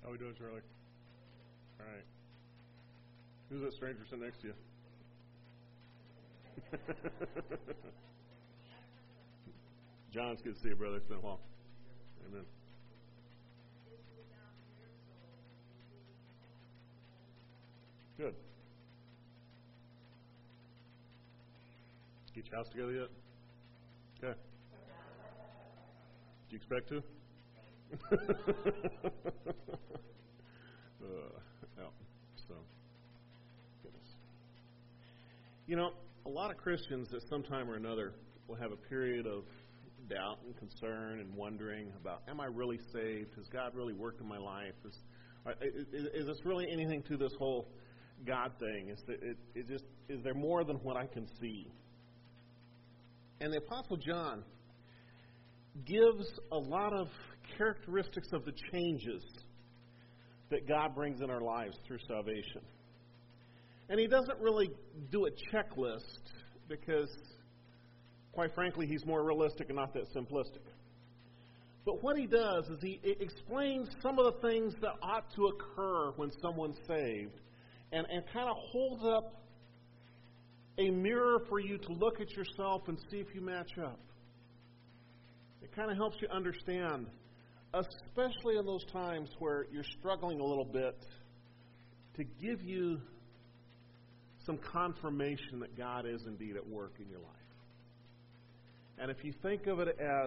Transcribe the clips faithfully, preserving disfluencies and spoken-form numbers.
How we doing, Charlie? All right. Who's that stranger sitting next to you? John, it's good to see you, brother. It's been a while. Amen. Good. Get your house together yet? Okay. Do you expect to? uh, no. So, goodness. You know, a lot of Christians at some time or another will have a period of doubt and concern and wondering about, am I really saved? Has God really worked in my life? Is, is, is this really anything to this whole God thing? Is, it, it just, is there more than what I can see? And the Apostle John gives a lot of characteristics of the changes that God brings in our lives through salvation. And he doesn't really do a checklist because, quite frankly, he's more realistic and not that simplistic. But what he does is he explains some of the things that ought to occur when someone's saved and, and kind of holds up a mirror for you to look at yourself and see if you match up. It kind of helps you understand, especially in those times where you're struggling a little bit, to give you some confirmation that God is indeed at work in your life. And if you think of it as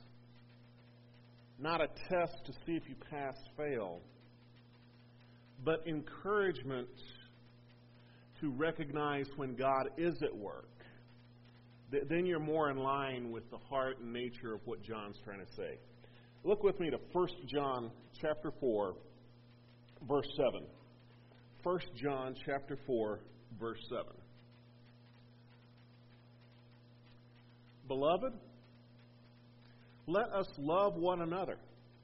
not a test to see if you pass, fail, but encouragement to recognize when God is at work, th- then you're more in line with the heart and nature of what John's trying to say. Look with me to First John chapter four, verse seven. First John chapter four, verse seven. Beloved, let us love one another,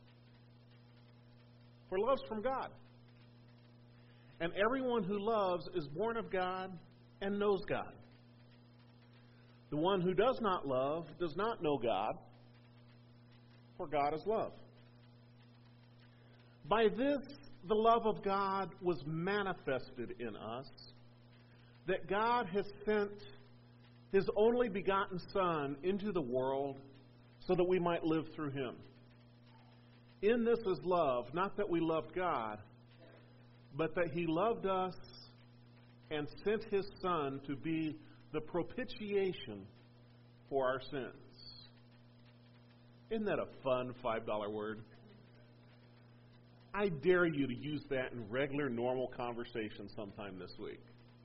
for love's from God. And everyone who loves is born of God and knows God. The one who does not love does not know God, for God is love. By this, the love of God was manifested in us, that God has sent His only begotten Son into the world so that we might live through Him. In this is love, not that we loved God, but that He loved us and sent His Son to be the propitiation for our sins. Isn't that a fun five dollar word? I dare you to use that in regular, normal conversation sometime this week.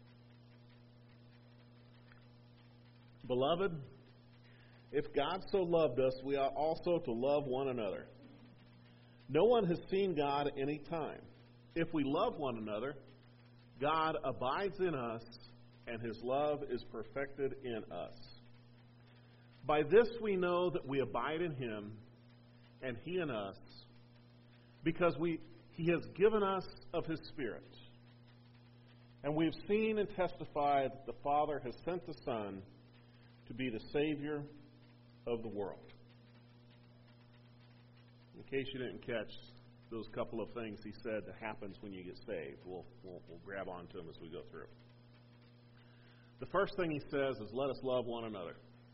Beloved, if God so loved us, we ought also to love one another. No one has seen God at any time. If we love one another, God abides in us, and His love is perfected in us. By this we know that we abide in Him, and He in us, because we He has given us of His Spirit. And we have seen and testified that the Father has sent the Son to be the Savior of the world. In case you didn't catch those couple of things he said that happens when you get saved, we'll, we'll, we'll grab onto them as we go through. The first thing he says is, let us love one another.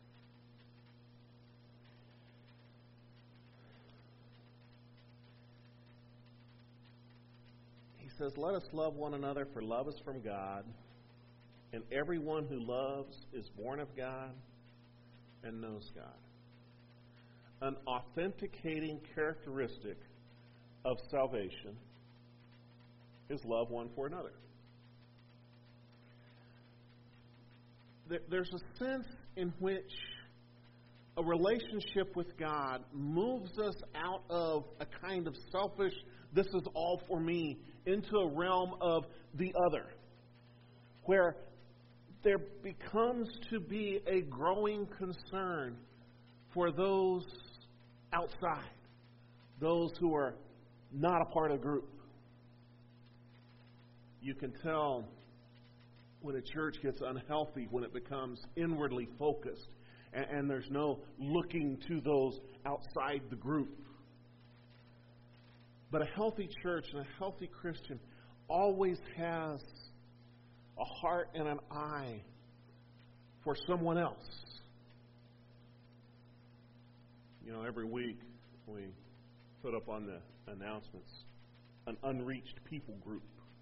He says, let us love one another, for love is from God, and everyone who loves is born of God and knows God. An authenticating characteristic of salvation is love one for another. There's a sense in which a relationship with God moves us out of a kind of selfish, this is all for me, into a realm of the other, where there becomes to be a growing concern for those outside, those who are not a part of the group. You can tell when a church gets unhealthy, when it becomes inwardly focused, and, and there's no looking to those outside the group. But a healthy church and a healthy Christian always has a heart and an eye for someone else. You know, every week we put up on the announcements an unreached people group.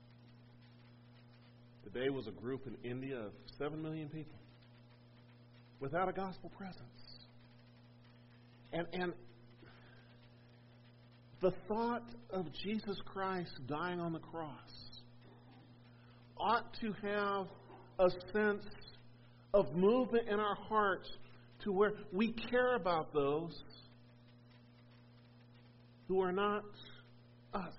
Today was a group in India of seven million people without a gospel presence. And, and the thought of Jesus Christ dying on the cross ought to have a sense of movement in our hearts to where we care about those who are not us.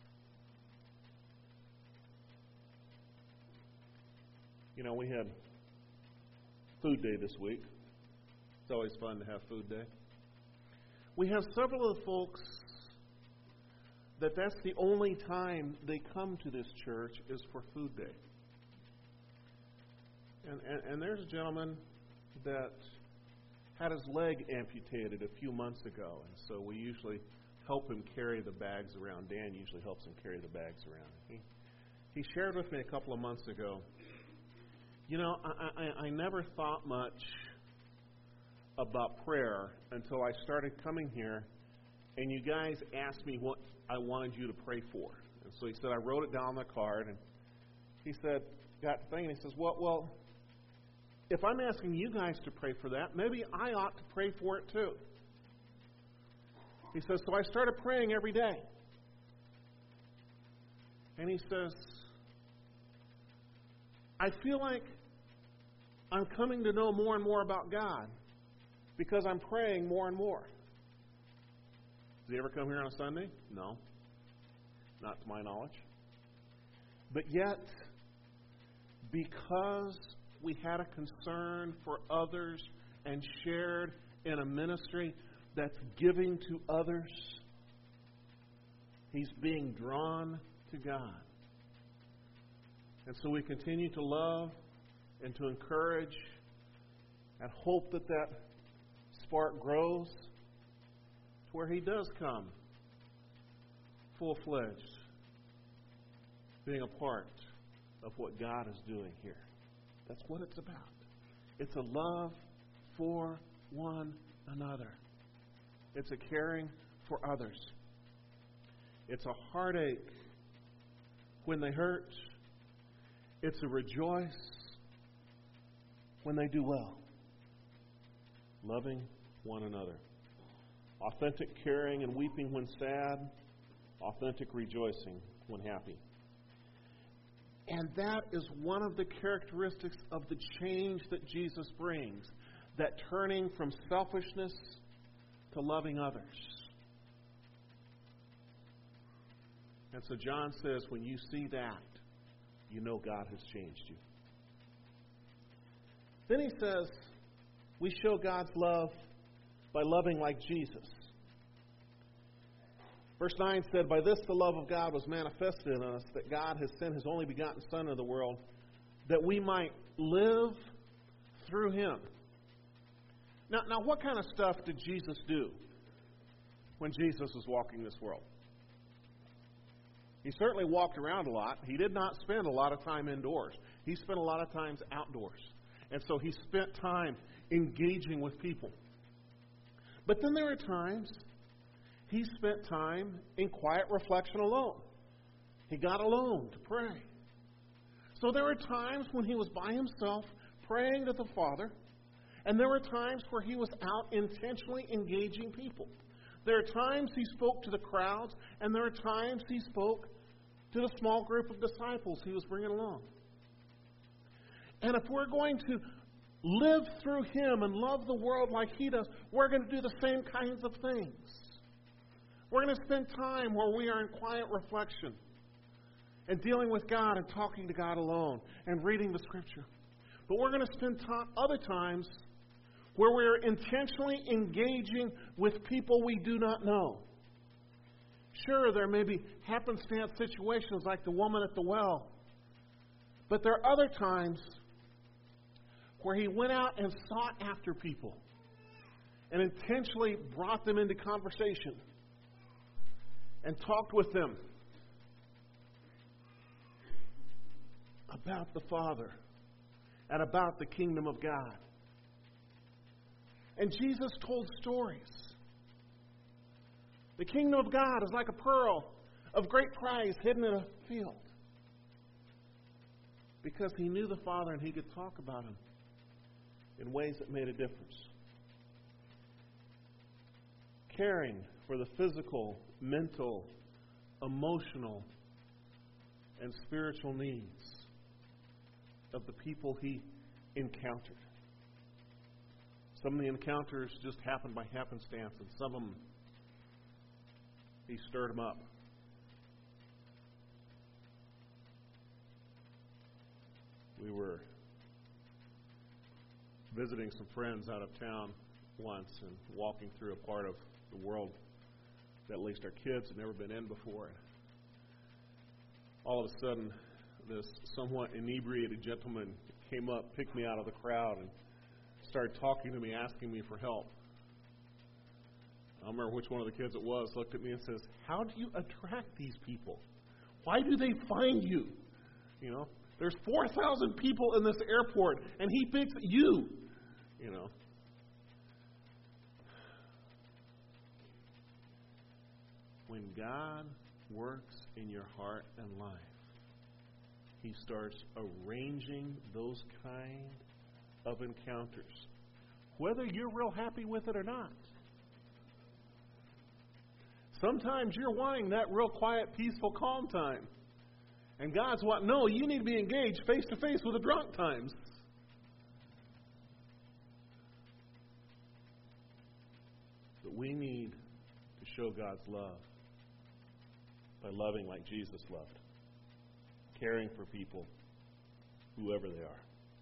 You know, we had Food Day this week. It's always fun to have Food Day. We have several of the folks that that's the only time they come to this church is for Food Day. And, and, and there's a gentleman that had his leg amputated a few months ago, and so we usually help him carry the bags around. Dan usually helps him carry the bags around. He, he shared with me a couple of months ago, you know, I, I, I never thought much about prayer until I started coming here, and you guys asked me what I wanted you to pray for. And so he said, I wrote it down on the card, and he said, got the thing, and he says, well, well, if I'm asking you guys to pray for that, maybe I ought to pray for it too. He says, so I started praying every day. And he says, I feel like I'm coming to know more and more about God because I'm praying more and more. Does he ever come here on a Sunday? No. Not to my knowledge. But yet, because we had a concern for others and shared in a ministry that's giving to others, he's being drawn to God. And so we continue to love and to encourage and hope that that spark grows to where he does come full-fledged, being a part of what God is doing here. That's what it's about. It's a love for one another. It's a caring for others. It's a heartache when they hurt. It's a rejoice when they do well. Loving one another. Authentic caring and weeping when sad. Authentic rejoicing when happy. And that is one of the characteristics of the change that Jesus brings. That turning from selfishness to loving others. And so John says, when you see that, you know God has changed you. Then he says, we show God's love by loving like Jesus. Verse nine said, by this the love of God was manifested in us, that God has sent his only begotten Son into the world, that we might live through him. Now, now, what kind of stuff did Jesus do when Jesus was walking this world? He certainly walked around a lot. He did not spend a lot of time indoors. He spent a lot of times outdoors. And so he spent time engaging with people. But then there were times he spent time in quiet reflection alone. He got alone to pray. So there were times when he was by himself praying to the Father, and there were times where he was out intentionally engaging people. There are times he spoke to the crowds, and there are times he spoke to the small group of disciples he was bringing along. And if we're going to live through him and love the world like he does, we're going to do the same kinds of things. We're going to spend time where we are in quiet reflection and dealing with God and talking to God alone and reading the Scripture. But we're going to spend time, other times where we're intentionally engaging with people we do not know. Sure, there may be happenstance situations like the woman at the well. But there are other times where he went out and sought after people and intentionally brought them into conversation. and talked with them about the Father and about the kingdom of God. And Jesus told stories. The kingdom of God is like a pearl of great price hidden in a field. Because he knew the Father and he could talk about him in ways that made a difference. Caring for the physical, mental, emotional, and spiritual needs of the people he encountered. Some of the encounters just happened by happenstance, and some of them, he stirred them up. We were visiting some friends out of town once and walking through a part of the world that at least our kids had never been in before. All of a sudden, this somewhat inebriated gentleman came up, picked me out of the crowd, and started talking to me, asking me for help. I don't remember which one of the kids it was, looked at me and says, "How do you attract these people? Why do they find you? You know, there's four thousand people in this airport, and he picks you." You know. When God works in your heart and life, he starts arranging those kind of encounters, whether you're real happy with it or not. Sometimes you're wanting that real quiet, peaceful, calm time. And God's what? No, you need to be engaged face to face with the drunk times. But we need to show God's love by loving like Jesus loved, caring for people, whoever they are.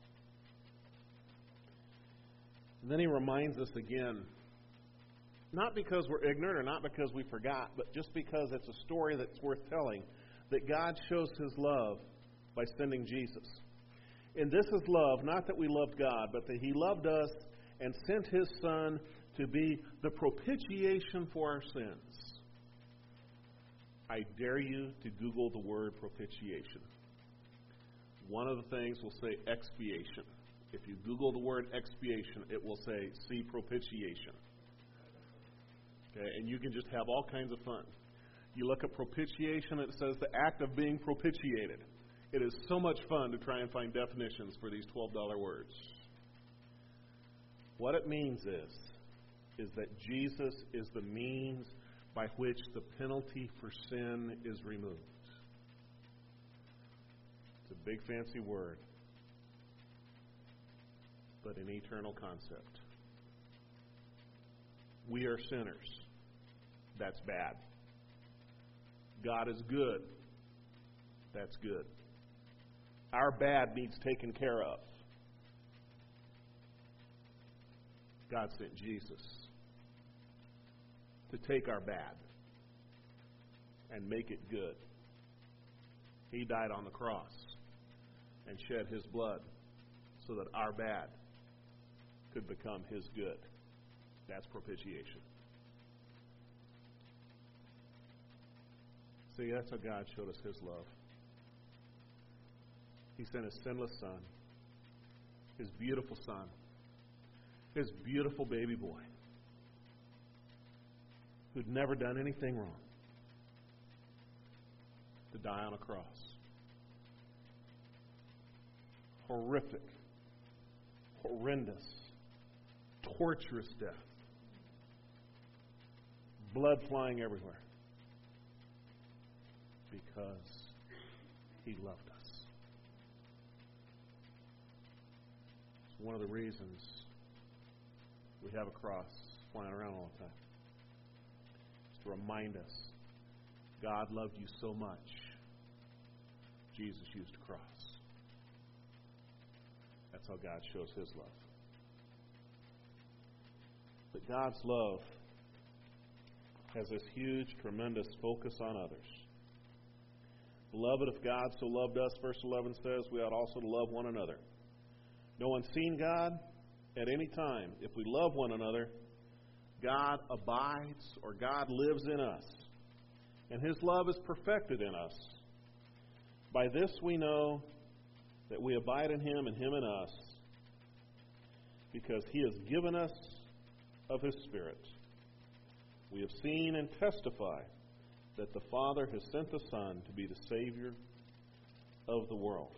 And then he reminds us again, not because we're ignorant or not because we forgot, but just because it's a story that's worth telling, that God shows his love by sending Jesus. And this is love, not that we loved God, but that he loved us and sent his Son to be the propitiation for our sins. I dare you to Google the word propitiation. One of the things will say expiation. If you Google the word expiation, it will say, see propitiation. Okay, and you can just have all kinds of fun. You look at propitiation, it says the act of being propitiated. It is so much fun to try and find definitions for these twelve dollar words. What it means is, is that Jesus is the means by which the penalty for sin is removed. It's a big fancy word, but an eternal concept. We are sinners. That's bad. God is good. That's good. Our bad needs taken care of. God sent Jesus to take our bad and make it good. He died on the cross and shed his blood so that our bad could become his good. That's propitiation. See, that's how God showed us his love. He sent his sinless Son, his beautiful Son, his beautiful baby boy, who'd never done anything wrong, to die on a cross. Horrific, horrendous, torturous death. Blood flying everywhere. Because he loved us. It's one of the reasons we have a cross flying around all the time. It's to remind us God loved you so much, Jesus used a cross. That's how God shows his love. But God's love has this huge, tremendous focus on others. Beloved, if God so loved us, verse eleven says, we ought also to love one another. No one's seen God at any time. If we love one another, God abides, or God lives in us, and His love is perfected in us. By this we know that we abide in Him and Him in us, because He has given us of His Spirit. We have seen and testify that the Father has sent the Son to be the Savior of the world.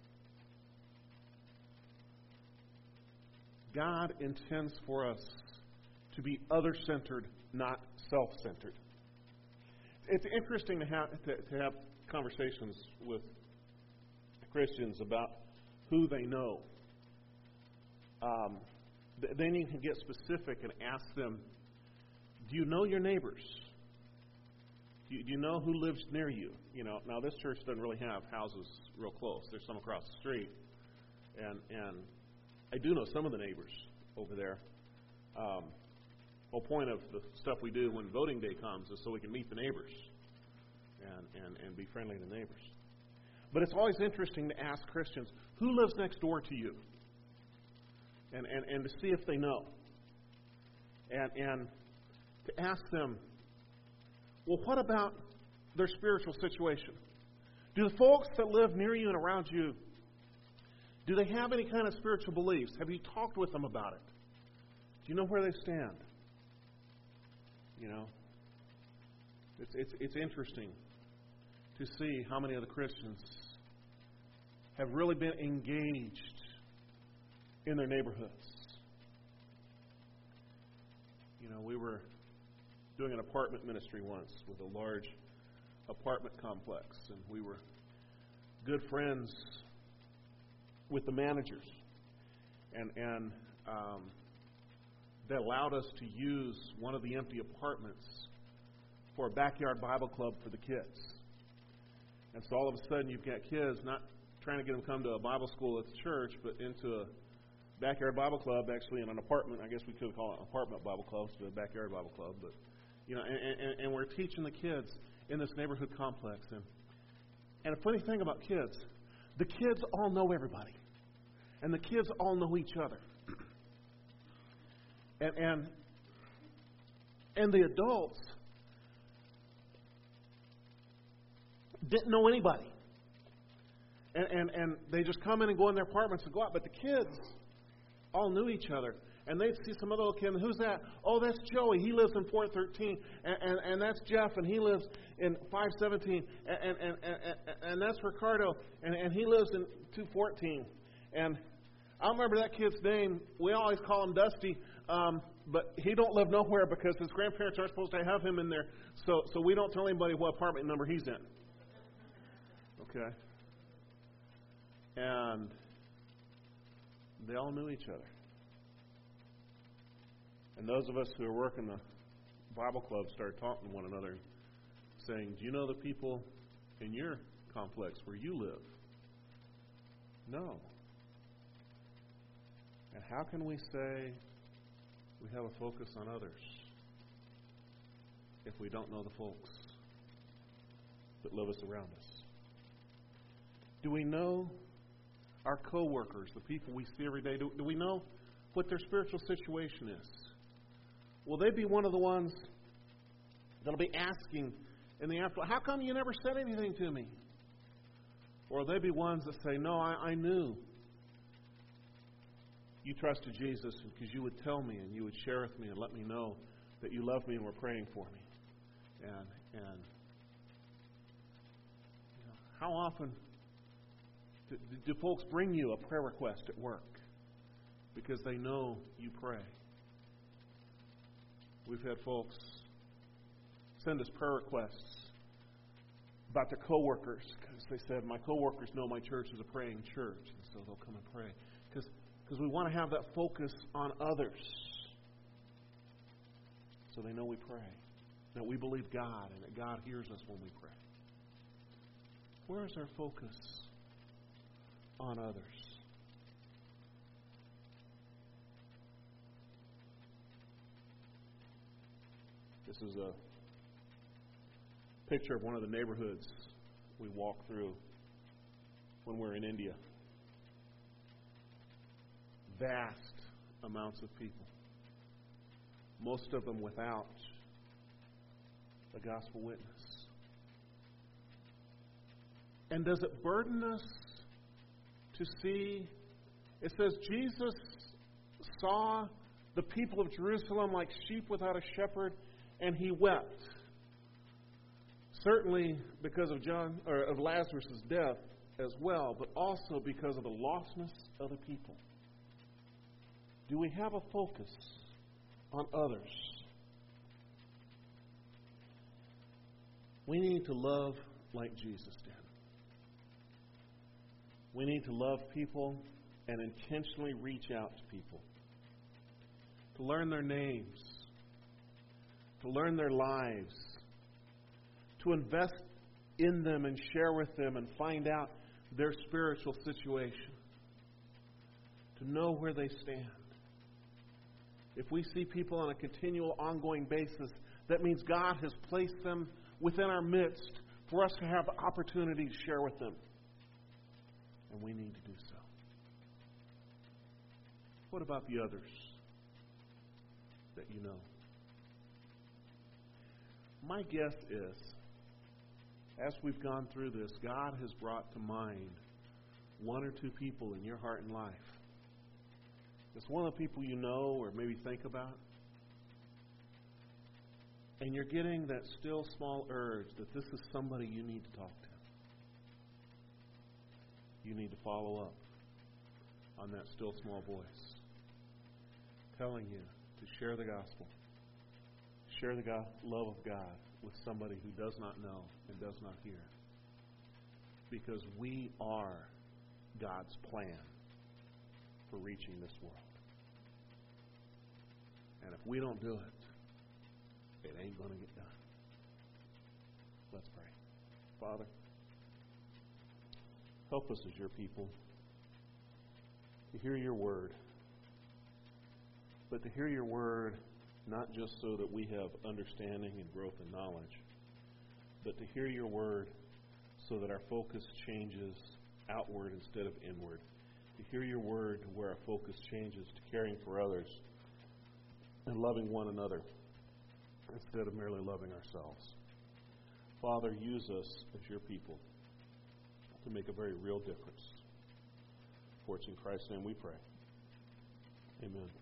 God intends for us to be other-centered, not self-centered. It's interesting to have to, to have conversations with Christians about who they know. Um, then you can get specific and ask them, do you know your neighbors? Do you, do you know who lives near you? You know, now this church doesn't really have houses real close. There's some across the street. And and I do know some of the neighbors over there. Um, the whole point of the stuff we do when voting day comes is so we can meet the neighbors and, and, and be friendly to neighbors. But it's always interesting to ask Christians, who lives next door to you? And, and, and to see if they know. And, and to ask them, well, what about their spiritual situation? Do the folks that live near you and around you, do they have any kind of spiritual beliefs? Have you talked with them about it? Do you know where they stand? You know, it's it's it's interesting to see how many of the Christians have really been engaged in their neighborhoods. You know, we were doing an apartment ministry once with a large apartment complex, and we were good friends with the managers, and and um, they allowed us to use one of the empty apartments for a backyard Bible club for the kids. And so all of a sudden you've got kids not trying to get them to come to a Bible school at the church, but into a backyard Bible club, actually in an apartment. I guess we could call it an apartment Bible club instead of a backyard Bible club. But you know, and, and, and we're teaching the kids in this neighborhood complex. And and a funny thing about kids, the kids all know everybody. And the kids all know each other. And and, and the adults didn't know anybody. And, and and they just come in and go in their apartments and go out. But the kids all knew each other. And they'd see some other little kid, and who's that? Oh, that's Joey. He lives in four thirteen. And, and, and that's Jeff, and he lives in five seventeen. And, and, and, and, and that's Ricardo, and, and he lives in two fourteen. And I don't remember that kid's name. We always call him Dusty, um, but he don't live nowhere because his grandparents aren't supposed to have him in there. So, so we don't tell anybody what apartment number he's in. Okay? And they all knew each other. And those of us who are working the Bible club started talking to one another, saying, do you know the people in your complex where you live? No. And how can we say we have a focus on others if we don't know the folks that live us around us? Do we know our coworkers, the people we see every day? Do, do we know what their spiritual situation is? Will they be one of the ones that'll be asking in the afterlife, how come you never said anything to me? Or will they be ones that say, no, I, I knew you trusted Jesus because you would tell me and you would share with me and let me know that you love me and were praying for me. And and you know, how often do, do folks bring you a prayer request at work because they know you pray? We've had folks send us prayer requests about their coworkers because they said, my coworkers know my church is a praying church, and so they'll come and pray. Because because we want to have that focus on others so they know we pray, that we believe God, and that God hears us when we pray. Where is our focus on others? This is a picture of one of the neighborhoods we walked through when we were in India. Vast amounts of people. Most of them without a gospel witness. And does it burden us to see? It says Jesus saw the people of Jerusalem like sheep without a shepherd, and he wept. Certainly because of John or of Lazarus' death as well, but also because of the lostness of the people. Do we have a focus on others? We need to love like Jesus did. We need to love people and intentionally reach out to people. To learn their names. To learn their lives. To invest in them and share with them and find out their spiritual situation. To know where they stand. If we see people on a continual, ongoing basis, that means God has placed them within our midst for us to have the opportunity to share with them. And we need to do so. What about the others that you know? My guess is, as we've gone through this, God has brought to mind one or two people in your heart and life. It's one of the people you know or maybe think about. And you're getting that still small urge that this is somebody you need to talk to. You need to follow up on that still small voice telling you to share the gospel, share the God, love of God with somebody who does not know and does not hear. Because we are God's plan for reaching this world. And if we don't do it, it ain't going to get done. Let's pray. Father, help us as your people to hear your word, but to hear your word not just so that we have understanding and growth and knowledge, but to hear your word so that our focus changes outward instead of inward. To hear your word where our focus changes to caring for others and loving one another instead of merely loving ourselves. Father, use us as your people to make a very real difference. For it's in Christ's name we pray. Amen.